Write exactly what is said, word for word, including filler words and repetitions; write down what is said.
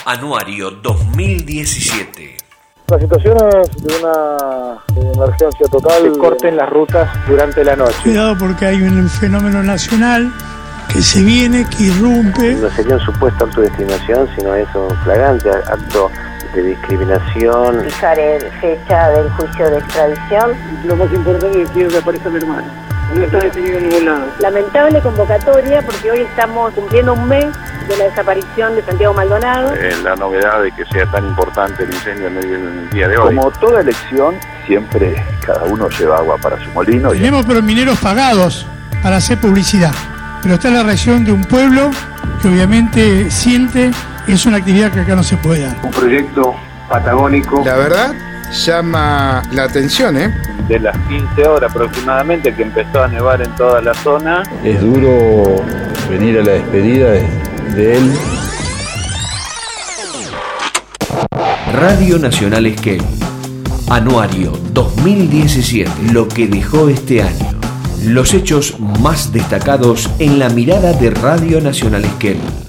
Anuario dos mil diecisiete. La situación es de una de emergencia total. Se corten las rutas durante la noche. Cuidado porque hay un fenómeno nacional que se viene, que irrumpe. No sería un supuesto acto de discriminación, sino es un flagrante acto de discriminación. Fijar fecha del juicio de extradición. Lo más importante es que quiero que aparezca mi hermano. No está detenido en ningún lado. Lamentable convocatoria porque hoy estamos cumpliendo un mes de la desaparición de Santiago Maldonado. Eh, la novedad de que sea tan importante el incendio en el, en el día de hoy. Como toda elección, siempre cada uno lleva agua para su molino. Tenemos pero mineros pagados para hacer publicidad, pero está la reacción de un pueblo que obviamente siente que es una actividad que acá no se puede dar. Un proyecto patagónico. La verdad, llama la atención, ¿eh? De las quince horas aproximadamente que empezó a nevar en toda la zona. Es duro venir a la despedida de, de él. Radio Nacional Esquel. Anuario dos mil diecisiete. Lo que dejó este año. Los hechos más destacados en la mirada de Radio Nacional Esquel.